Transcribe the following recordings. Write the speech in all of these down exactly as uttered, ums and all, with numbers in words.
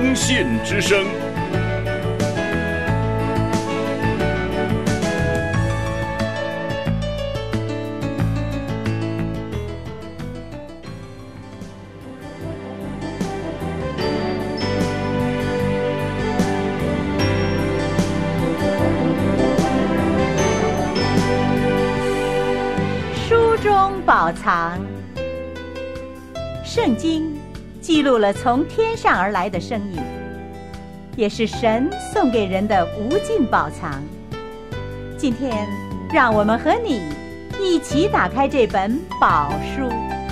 听信之声。 书中宝藏，圣经记录了从天上而来的声音，也是神送给人的无尽宝藏。今天，让我们和你一起打开这本宝书。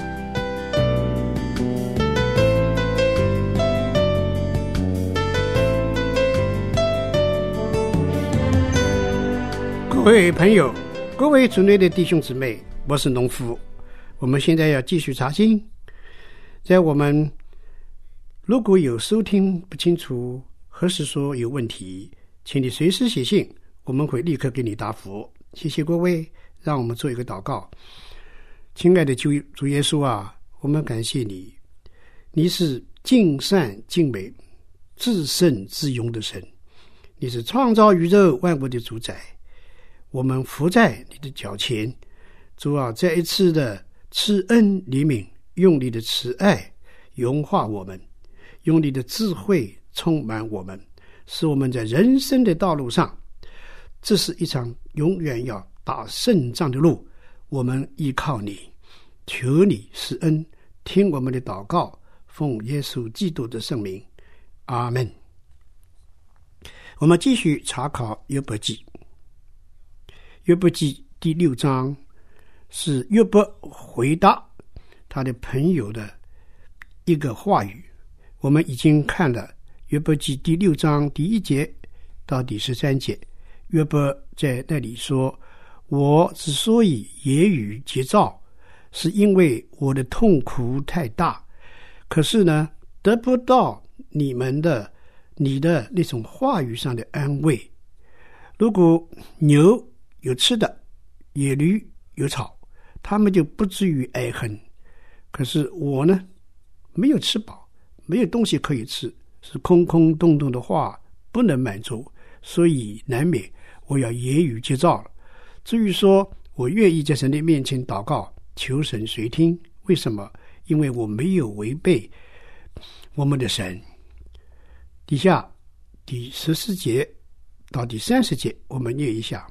各位朋友，各位主内的弟兄姊妹，我是农夫。我们现在要继续查经。在我们如果有收听不清楚，或是说有问题，请你随时写信，我们会立刻给你答复。谢谢各位，让我们做一个祷告。亲爱的主主耶稣啊，我们感谢你，你是尽善尽美、至圣至荣的神，你是创造宇宙万物的主宰。我们伏在你的脚前，主啊，再一次的赐恩怜悯，用你的慈爱融化我们，用你的智慧充满我们，使我们在人生的道路上，这是一场永远要打胜仗的路。我们依靠你，求你施恩，听我们的祷告，奉耶稣基督的圣名，阿们。我们继续查考约伯记。约伯记第六章是约伯回答他的朋友的一个话语。我们已经看了约伯记第六章第一节到第十三节，约伯在那里说，我之所以言语急躁，是因为我的痛苦太大，可是呢，得不到你们的你的那种话语上的安慰。如果牛有吃的，野驴有草，他们就不至于哀恨。可是我呢，没有吃饱，没有东西可以吃，是空空洞洞的话不能满足，所以难免我要言语急躁了。至于说我愿意在神的面前祷告，求神垂听，为什么？因为我没有违背我们的神。底下第十四节到第三十节我们念一下。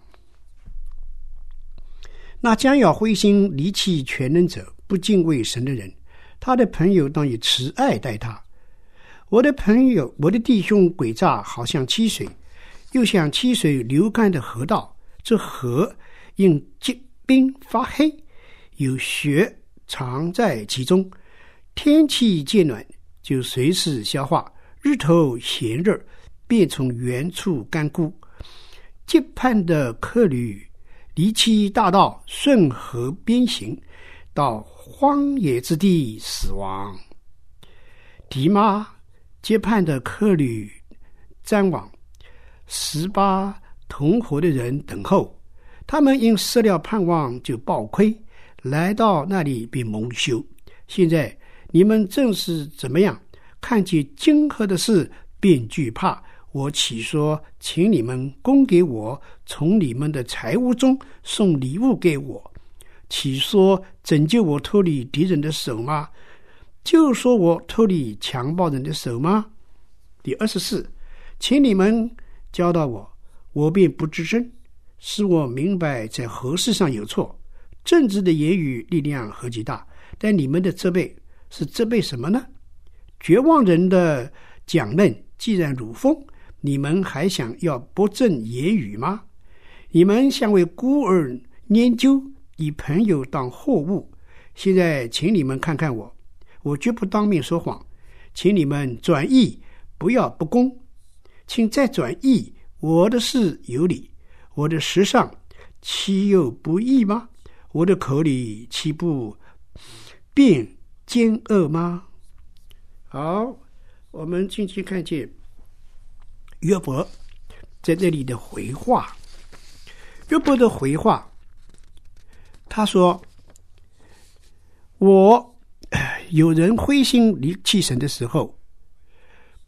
那将要灰心离弃全能者，不敬畏神的人，他的朋友当以慈爱待他。我的朋友，我的弟兄诡诈，好像溪水，又像溪水流干的河道。这河因结冰发黑，有雪藏在其中。天气渐暖，就随时消化；日头炎热，便从原处干枯。结盼的客旅离弃大道，顺河边行，到荒野之地死亡。迪玛接盼的客旅瞻往，十八同伙的人等候，他们因失了盼望就暴亏，来到那里便蒙羞。现在你们正是怎么样？看见今后的事便惧怕。我岂说请你们供给我，从你们的财物中送礼物给我？岂说拯救我脱离敌人的手吗？就说我脱离强暴人的手吗？第二十四，请你们教导我，我便不吱声，使我明白在何事上有错。正直的言语力量何其大，但你们的责备是责备什么呢？绝望人的讲论既然如风，你们还想要不正言语吗？你们想为孤儿研究，以朋友当货物。现在请你们看看我，我绝不当面说谎。请你们转意，不要不公。请再转意，我的事有理，我的时上岂有不义吗？我的口里岂不辩奸恶吗？好，我们进去看见约伯在这里的回话。约伯的回话，他说，我有人灰心离弃神的时候，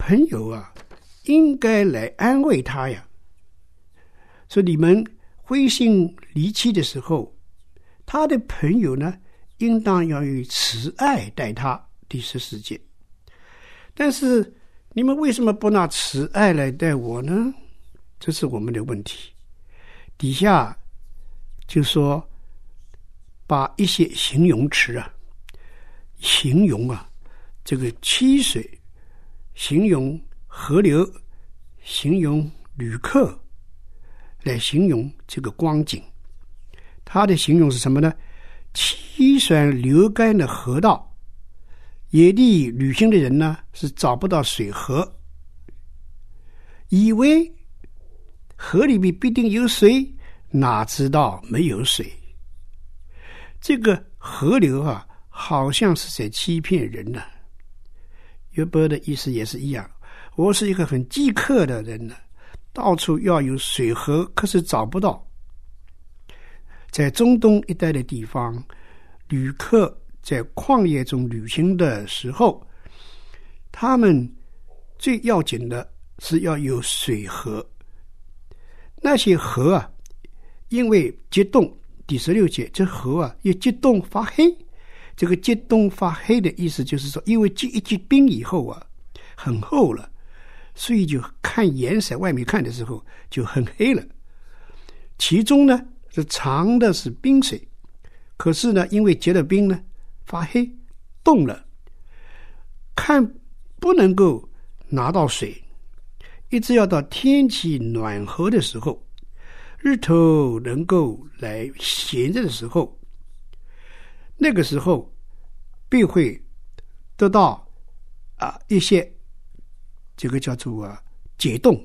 朋友啊，应该来安慰他呀。说你们灰心离弃的时候，他的朋友呢，应当要以慈爱待他。第十四节。但是你们为什么不拿慈爱来待我呢？这是我们的问题。底下就说把一些形容词啊，形容啊这个溪水，形容河流，形容旅客，来形容这个光景。它的形容是什么呢？溪水流干的河道，野地旅行的人呢是找不到水河，以为河里面必定有水，哪知道没有水。这个河流啊，好像是在欺骗人呢、啊。约伯的意思也是一样，我是一个很饥渴的人呢、啊，到处要有水河，可是找不到。在中东一带的地方，旅客在旷野中旅行的时候，他们最要紧的是要有水河。那些河啊，因为结冻，第十六节，这河啊一结冻发黑。这个结冻发黑的意思就是说，因为结一结冰以后啊，很厚了，所以就看颜色，外面看的时候就很黑了。其中呢是藏的是冰水，可是呢因为结了冰呢发黑冻了，看不能够拿到水，一直要到天气暖和的时候，日头能够来闲着的时候，那个时候必会得到啊一些这个叫做啊解冻。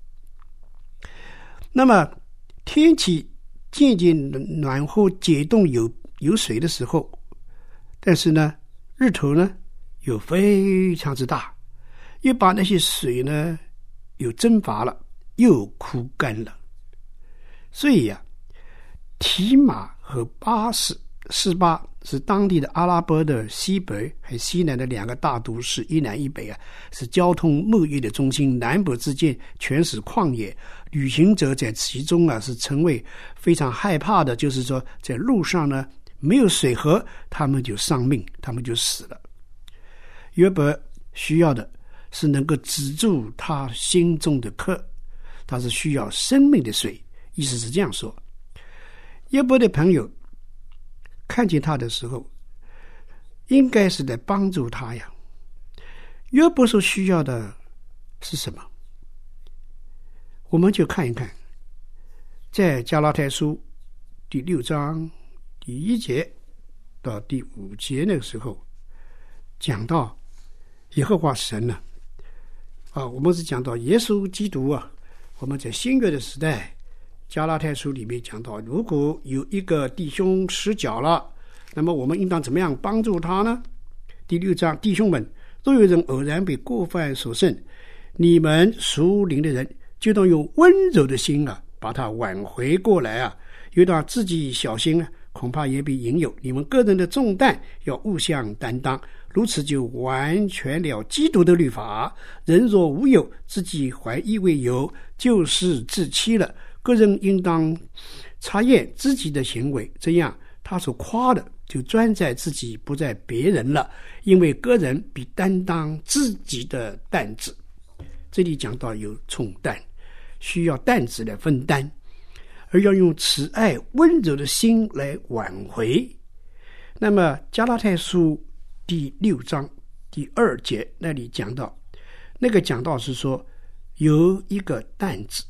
那么天气渐渐暖和解冻有有水的时候，但是呢日头呢又非常之大，又把那些水呢又蒸发了，又枯干了。所以呀、啊，提马和巴士示巴是当地的阿拉伯的西北和西南的两个大都市，一南一北啊，是交通贸易的中心，南北之间全是旷野，旅行者在其中啊是成为非常害怕的，就是说在路上呢没有水河，他们就丧命，他们就死了。约伯需要的是能够止住他心中的渴，他是需要生命的水，意思是这样说。约伯的朋友看见他的时候，应该是在帮助他呀。约伯所需要的是什么？我们就看一看，在加拉太书第六章第一节到第五节那个时候，讲到耶和华神呢、啊，啊，我们是讲到耶稣基督啊。我们在新约的时代，加拉太书里面讲到，如果有一个弟兄失脚了，那么我们应当怎么样帮助他呢？第六章，弟兄们，若有人偶然被过犯所胜，你们属灵的人就当用温柔的心啊，把他挽回过来啊，又当自己小心啊，恐怕也被引诱。你们个人的重担要互相担当，如此就完全了基督的律法。人若无有，自己怀以为有，就是自欺了。个人应当查验自己的行为，这样他所夸的就专在自己，不在别人了。因为个人必担当自己的担子。这里讲到有重担，需要担子来分担，而要用慈爱温柔的心来挽回。那么加拉太书第六章第二节那里讲到，那个讲到是说有一个担子，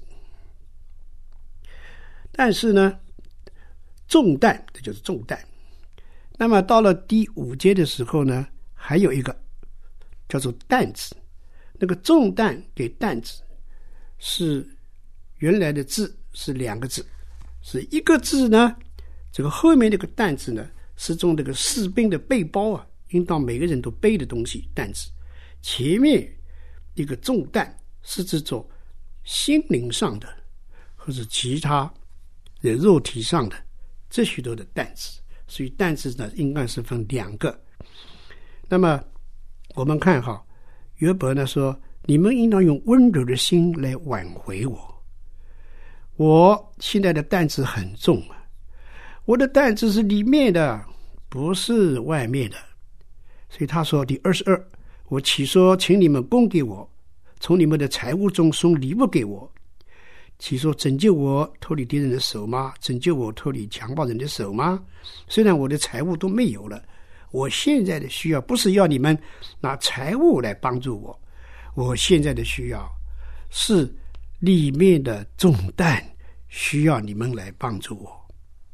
但是呢重担，这就是重担。那么到了第五节的时候呢，还有一个叫做担子。那个重担给担子是原来的字是两个字，是一个字呢，这个后面那个担子呢是从这个士兵的背包啊，应当每个人都背的东西，担子。前面一个重担是指做心灵上的或者其他的肉体上的这许多的担子，所以担子呢应该是分两个。那么我们看哈，约伯呢说你们应当用温柔的心来挽回我。我现在的担子很重啊，我的担子是里面的，不是外面的。所以他说第二十二，我岂说请你们供给我，从你们的财物中送礼物给我，岂说拯救我脱离敌人的手吗？拯救我脱离强暴人的手吗？虽然我的财物都没有了，我现在的需要不是要你们拿财物来帮助我，我现在的需要是里面的重担，需要你们来帮助我。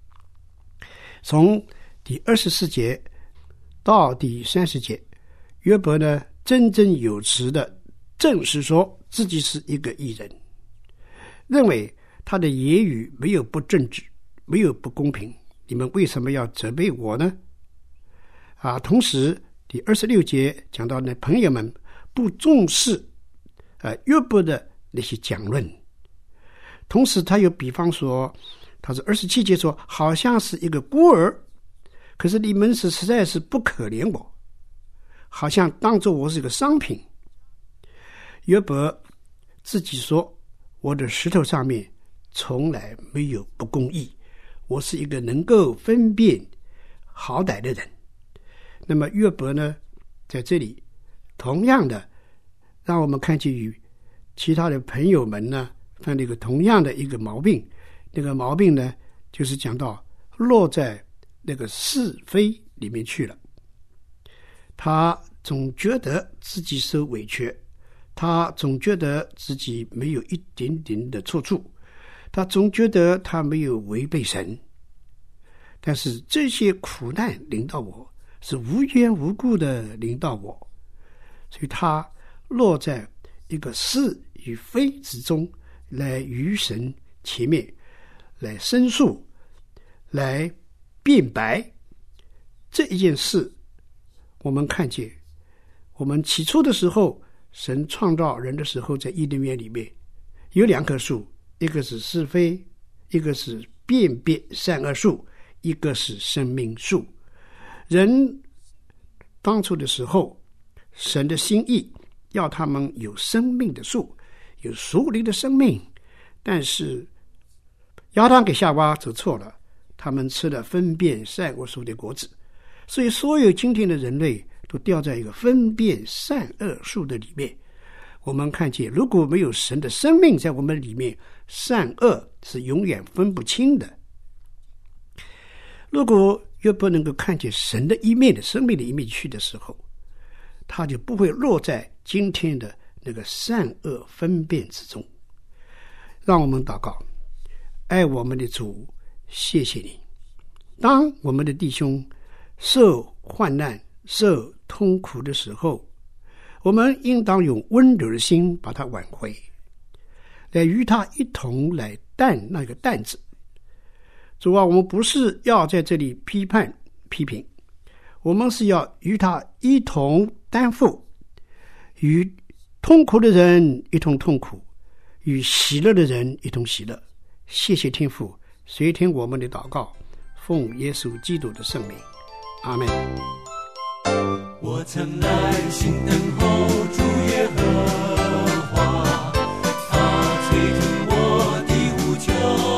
从第二十四节到第三十节，约伯呢振振有词的证实说自己是一个义人，认为他的言语没有不正直，没有不公平，你们为什么要责备我呢？啊，同时第二十六节讲到呢，朋友们不重视呃约伯的那些讲论，同时他又比方说，他是二十七节说，好像是一个孤儿，可是你们是实在是不可怜我，好像当作我是个商品。约伯自己说，我的石头上面从来没有不公义，我是一个能够分辨好歹的人。那么约伯呢，在这里同样的让我们看见与其他的朋友们呢犯了一个同样的一个毛病，那个毛病呢就是讲到落在那个是非里面去了。他总觉得自己受委屈，他总觉得自己没有一点点的错处，他总觉得他没有违背神，但是这些苦难临到我是无缘无故的临到我，所以他落在一个是与非之中，来于神前面来申诉，来辩白。这一件事我们看见，我们起初的时候神创造人的时候，在伊甸园里面有两棵树，一个是是非，一个是辨别善恶树，一个是生命树。人当初的时候，神的心意要他们有生命的树，有属灵的生命，但是亚当给夏娃走错了，他们吃了分辨善恶树的果子，所以所有今天的人类都掉在一个分辨善恶树的里面。我们看见，如果没有神的生命在我们里面，善恶是永远分不清的。如果约伯能够看见神的一面的生命的一面去的时候，他就不会落在今天的那个善恶分辨之中。让我们祷告。爱我们的主，谢谢你。当我们的弟兄受患难受痛苦的时候，我们应当用温柔的心把他挽回，来与他一同来担那个担子。主啊，我们不是要在这里批判批评，我们是要与他一同担负，与痛苦的人一同痛苦，与喜乐的人一同喜乐。谢谢天父，垂听我们的祷告，奉耶稣基督的圣名，阿们。 我曾耐心等候主耶和华，他垂听我的呼求，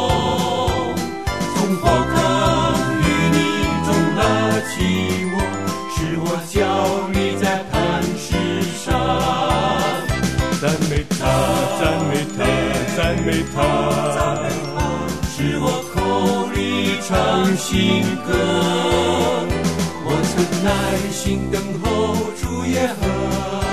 从火坑与你中拉起我，使我脚立在磐石上。赞美他，赞美他，赞美他，使我口里唱新歌。我曾耐心等候主耶和